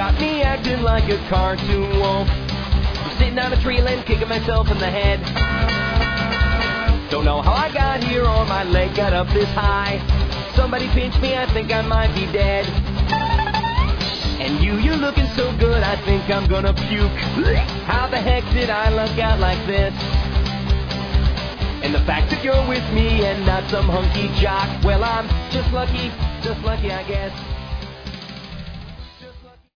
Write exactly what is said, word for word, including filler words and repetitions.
Got me acting like a cartoon wolf. I'm sitting on a tree limb, kicking myself in the head. Don't know how I got here or my leg got up this high. Somebody pinch me, I think I might be dead. And you, you're looking so good, I think I'm gonna puke. How the heck did I luck out like this? And the fact that you're with me and not some hunky jock, well, I'm just lucky, just lucky, I guess.